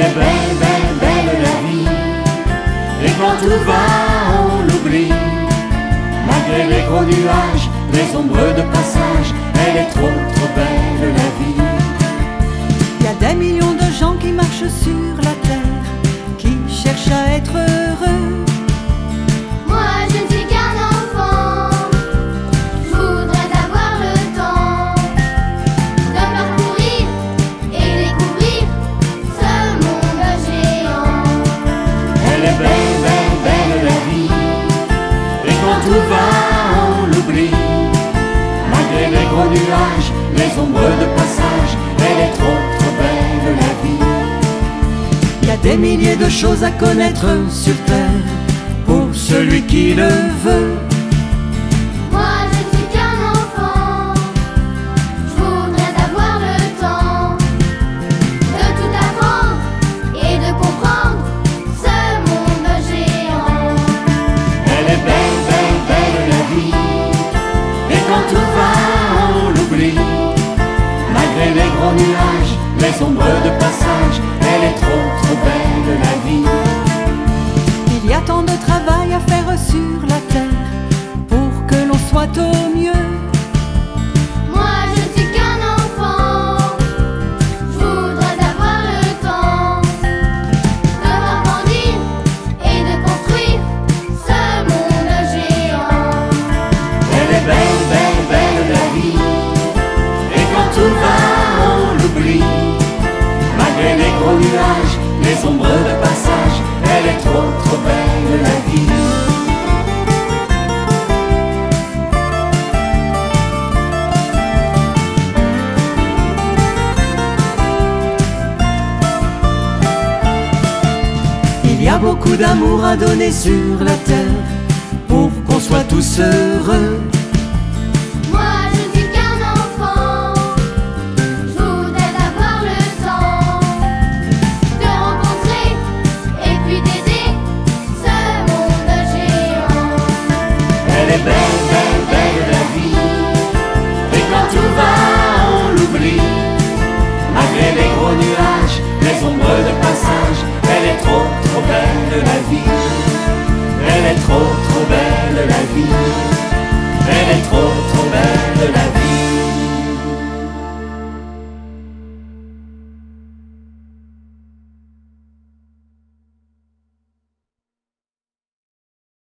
est belle, belle, belle la vie. Et quand tout va, on l'oublie. Malgré les gros nuages, les ombres de passage, elle est trop, trop belle la vie. Il y a des millions de gens qui marchent sur la terre, qui cherchent à être heureux. Moi je ne suis qu'un enfant, je voudrais avoir le temps de parcourir et découvrir ce monde géant. Elle est belle, belle, belle la vie. Et quand tout va, on l'oublie. Malgré les gros nuages, les ombres de passage, elle est trop, trop belle la vie. Il y a des milliers de choses à connaître sur terre, pour celui qui le veut. Moi je ne suis qu'un enfant, je voudrais avoir le temps de tout apprendre et de comprendre ce monde géant. Elle est belle, belle, belle la vie. Et quand tout va, on l'oublie. Malgré les gros nuages, les ombres de passage, elle est trop, trop belle la vie. Il y a tant de travail à faire sur la terre, pour que l'on soit au mieux. Moi je ne suis qu'un enfant, je voudrais avoir le temps de voir grandir et de construire ce monde géant. Elle est belle, belle, belle la vie. Et quand tout va, on l'oublie. Malgré les gros nuages, les ombres de passage, elle est trop, trop belle la vie. Il y a beaucoup d'amour à donner sur la terre, pour qu'on soit tous heureux.